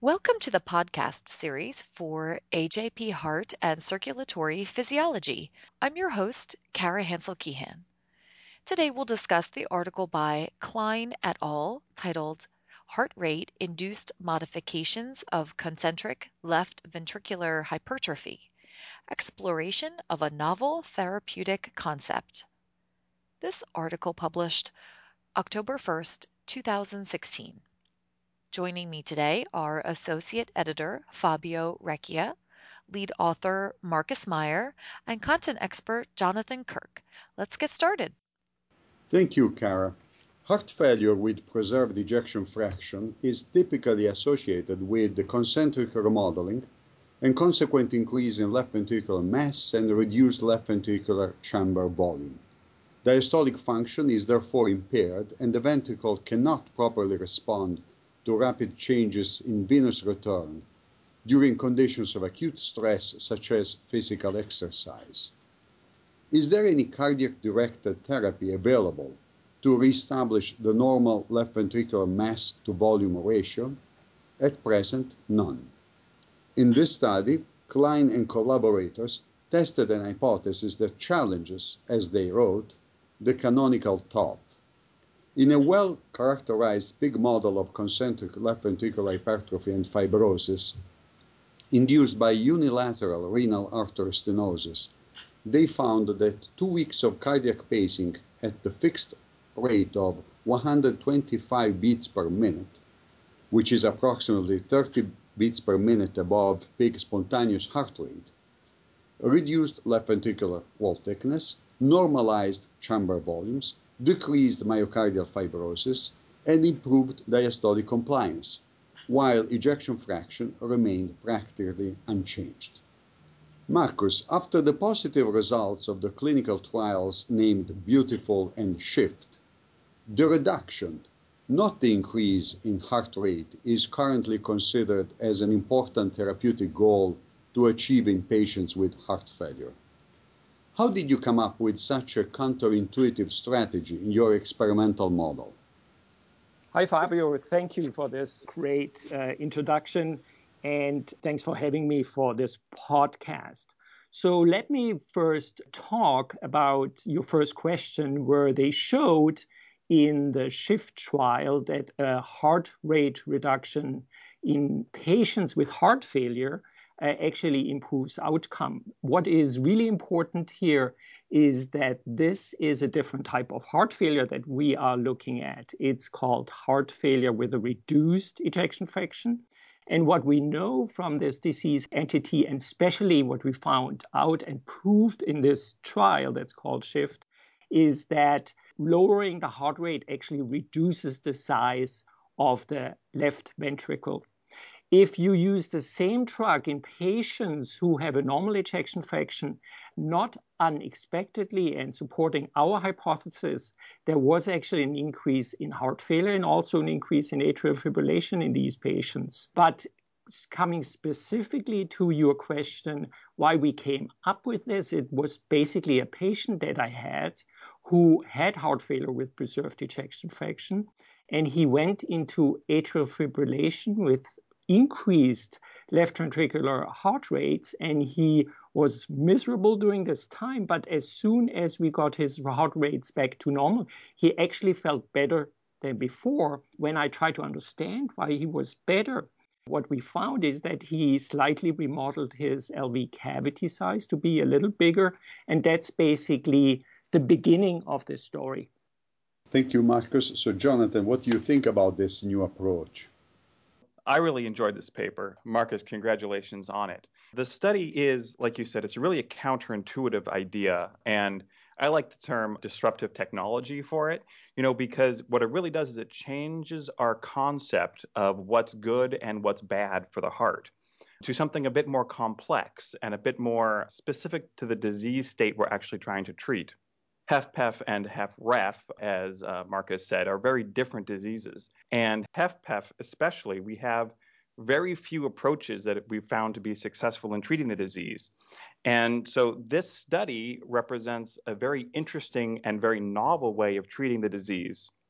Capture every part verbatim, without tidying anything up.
Welcome to the podcast series for A J P Heart and Circulatory Physiology. I'm your host, Kara Hansel Keehan. Today we'll discuss the article by Klein et al. Titled Heart Rate Induced Modifications of Concentric Left Ventricular Hypertrophy, Exploration of a Novel Therapeutic Concept. This article published October first, two thousand sixteen. Joining me today are Associate Editor Fabio Recchia, lead author Marcus Meyer, and content expert Jonathan Kirk. Let's get started. Thank you, Kara. Heart failure with preserved ejection fraction is typically associated with the concentric remodeling and consequent increase in left ventricular mass and reduced left ventricular chamber volume. Diastolic function is therefore impaired, and the ventricle cannot properly respond to rapid changes in venous return during conditions of acute stress such as physical exercise. Is there any cardiac-directed therapy available to reestablish the normal left ventricular mass to volume ratio? At present, none. In this study, Klein and collaborators tested an hypothesis that challenges, as they wrote, the canonical thought. In a well-characterized pig model of concentric left ventricular hypertrophy and fibrosis induced by unilateral renal artery stenosis, they found that two weeks of cardiac pacing at the fixed rate of one hundred twenty-five beats per minute, which is approximately thirty beats per minute above pig spontaneous heart rate, reduced left ventricular wall thickness, normalized chamber volumes, decreased myocardial fibrosis, and improved diastolic compliance, while ejection fraction remained practically unchanged. Marcus, after the positive results of the clinical trials named Beautiful and Shift, the reduction, not the increase in heart rate, is currently considered as an important therapeutic goal to achieve in patients with heart failure. How did you come up with such a counterintuitive strategy in your experimental model? Hi, Fabio. Thank you for this great uh, introduction, and thanks for having me for this podcast. So let me first talk about your first question, where they showed in the SHIFT trial that a heart rate reduction in patients with heart failure uh, actually improves outcome. What is really important here is that this is a different type of heart failure that we are looking at. It's called heart failure with a reduced ejection fraction. And what we know from this disease entity, and especially what we found out and proved in this trial that's called SHIFT, is that lowering the heart rate actually reduces the size of the left ventricle. If you use the same drug in patients who have a normal ejection fraction, not unexpectedly and supporting our hypothesis, there was actually an increase in heart failure and also an increase in atrial fibrillation in these patients. But coming specifically to your question, why we came up with this, it was basically a patient that I had who had heart failure with preserved ejection fraction, and he went into atrial fibrillation with increased left ventricular heart rates, and he was miserable during this time. But as soon as we got his heart rates back to normal, he actually felt better than before. When I tried to understand why he was better, what we found is that he slightly remodeled his L V cavity size to be a little bigger, and that's basically the beginning of this story. Thank you, Marcus. So, Jonathan, what do you think about this new approach? I really enjoyed this paper. Marcus, congratulations on it. The study is, like you said, it's really a counterintuitive idea. And I like the term disruptive technology for it, you know, because what it really does is it changes our concept of what's good and what's bad for the heart to something a bit more complex and a bit more specific to the disease state we're actually trying to treat. HFpEF and HFrEF, as uh, Marcus said, are very different diseases. And HFpEF especially, we have very few approaches that we've found to be successful in treating the disease. And so this study represents a very interesting and very novel way of treating the disease.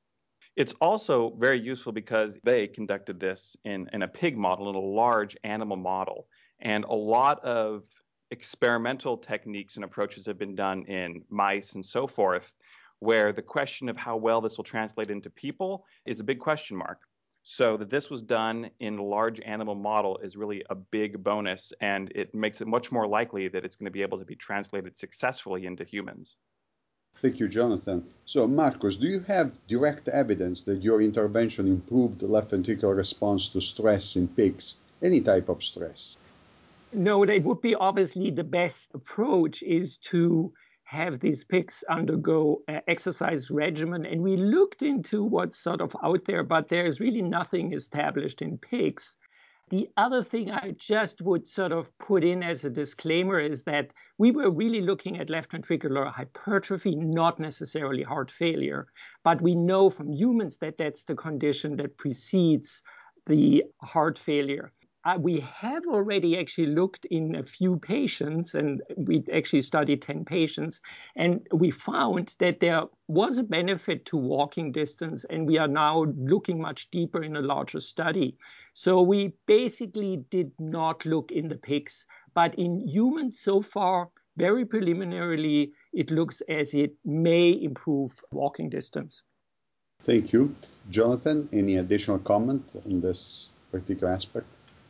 It's also very useful because they conducted this in, in a pig model, in a large animal model. And a lot of experimental techniques and approaches have been done in mice and so forth, where the question of how well this will translate into people is a big question mark. So that this was done in a large animal model is really a big bonus, and it makes it much more likely that it's going to be able to be translated successfully into humans. Thank you, Jonathan. So, Marcus, do you have direct evidence that your intervention improved left ventricular response to stress in pigs, any type of stress? No, that would be obviously the best approach is to have these pigs undergo an exercise regimen. And we looked into what's sort of out there, but there is really nothing established in pigs. The other thing I just would sort of put in as a disclaimer is that we were really looking at left ventricular hypertrophy, not necessarily heart failure. But we know from humans that that's the condition that precedes the heart failure. Uh, we have already actually looked in a few patients, and we actually studied ten patients, and we found that there was a benefit to walking distance, and we are now looking much deeper in a larger study. So we basically did not look in the pigs, but in humans so far, very preliminarily, it looks as it may improve walking distance. Thank you. Jonathan, any additional comment on this particular aspect?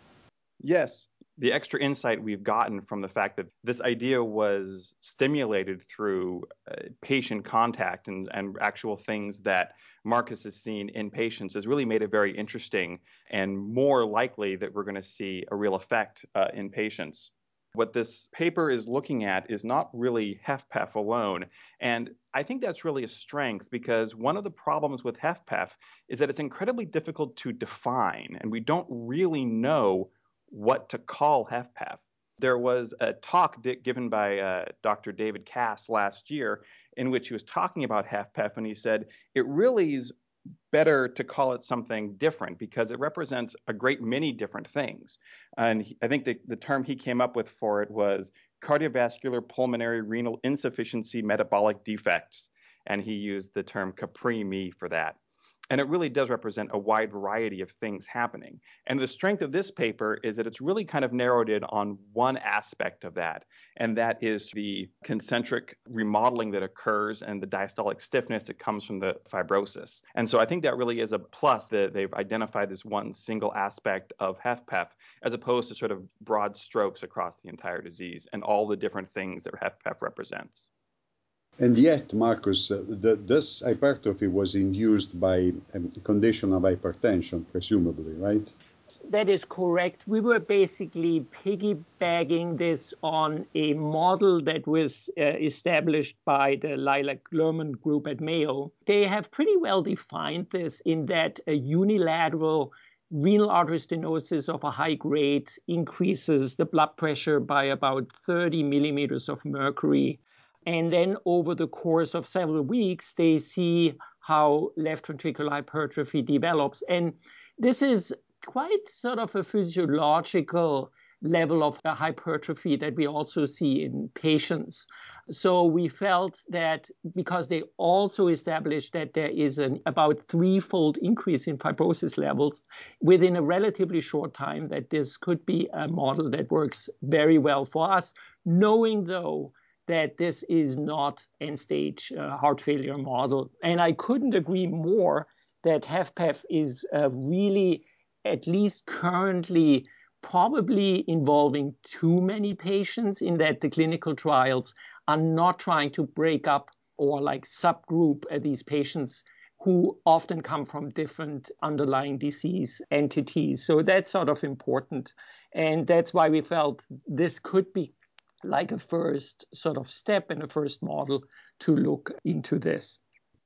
Yes, the extra insight we've gotten from the fact that this idea was stimulated through uh, patient contact and, and actual things that Marcus has seen in patients has really made it very interesting and more likely that we're going to see a real effect uh, in patients. What this paper is looking at is not really HFpEF alone. And I think that's really a strength because one of the problems with HFpEF is that it's incredibly difficult to define, and we don't really know what to call HFpEF. There was a talk given by uh, Doctor David Cass last year in which he was talking about HFpEF, and he said it really is better to call it something different because it represents a great many different things. And he, I think the, the term he came up with for it was cardiovascular pulmonary renal insufficiency metabolic defects, and he used the term Capri-Me for that. And it really does represent a wide variety of things happening. And the strength of this paper is that it's really kind of narrowed in on one aspect of that, and that is the concentric remodeling that occurs and the diastolic stiffness that comes from the fibrosis. And so I think that really is a plus that they've identified this one single aspect of HFpEF as opposed to sort of broad strokes across the entire disease and all the different things that HFpEF represents. And yet, Marcus, uh, the, this hypertrophy was induced by a condition of hypertension, presumably, right? That is correct. We were basically piggybacking this on a model that was uh, established by the Lilac-Lerman group at Mayo. They have pretty well defined this in that a unilateral renal artery stenosis of a high grade increases the blood pressure by about thirty millimeters of mercury. And then over the course of several weeks, they see how left ventricular hypertrophy develops. And this is quite sort of a physiological level of hypertrophy that we also see in patients. So we felt that because they also established that there is an about threefold increase in fibrosis levels within a relatively short time, that this could be a model that works very well for us, knowing though that this is not end-stage uh, heart failure model. And I couldn't agree more that HFpEF is uh, really, at least currently, probably involving too many patients in that the clinical trials are not trying to break up or like subgroup uh, these patients who often come from different underlying disease entities. So that's sort of important. And that's why we felt this could be like a first sort of step and a first model to look into this.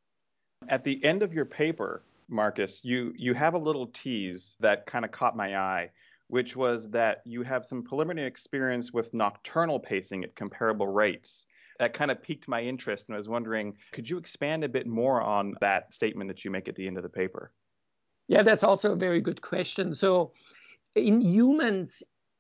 At the end of your paper, Marcus, you, you have a little tease that kind of caught my eye, which was that you have some preliminary experience with nocturnal pacing at comparable rates. That kind of piqued my interest, and I was wondering, could you expand a bit more on that statement that you make at the end of the paper? Yeah, that's also a very good question. So in humans,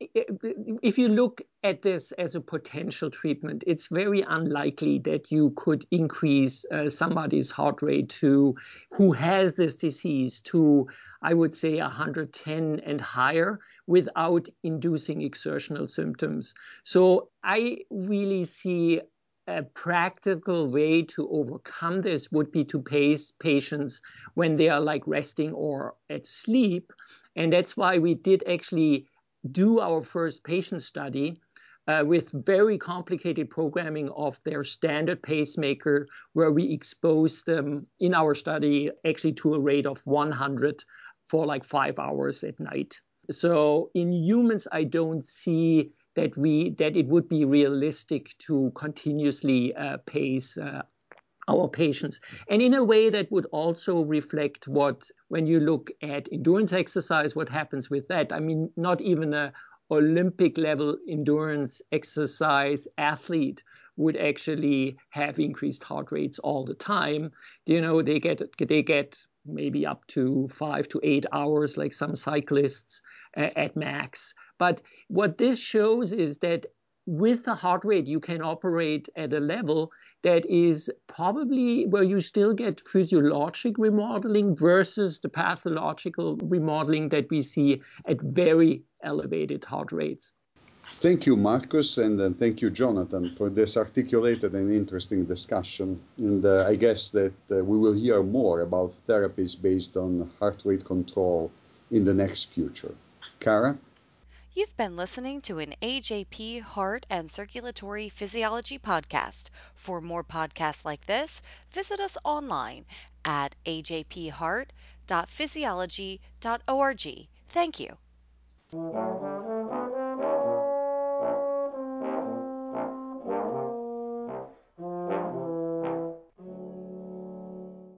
if you look at this as a potential treatment, it's very unlikely that you could increase uh, somebody's heart rate to who has this disease to, I would say, one hundred ten and higher without inducing exertional symptoms. So I really see a practical way to overcome this would be to pace patients when they are like resting or at sleep. And that's why we did actually do our first patient study uh, with very complicated programming of their standard pacemaker, where we exposed them in our study actually to a rate of one hundred for like five hours at night. So in humans, I don't see that we that it would be realistic to continuously uh, pace uh, our patients. And in a way that would also reflect what, when you look at endurance exercise, what happens with that. I mean, not even a Olympic level endurance exercise athlete would actually have increased heart rates all the time. You know, they get they get maybe up to five to eight hours, like some cyclists uh, at max. But what this shows is that with the heart rate, you can operate at a level that is probably where you still get physiologic remodeling versus the pathological remodeling that we see at very elevated heart rates. Thank you, Marcus, and uh, thank you, Jonathan, for this articulated and interesting discussion. And uh, I guess that uh, we will hear more about therapies based on heart rate control in the next future. Kara? You've been listening to an A J P Heart and Circulatory Physiology podcast. For more podcasts like this, visit us online at a j p heart dot physiology dot org. Thank you.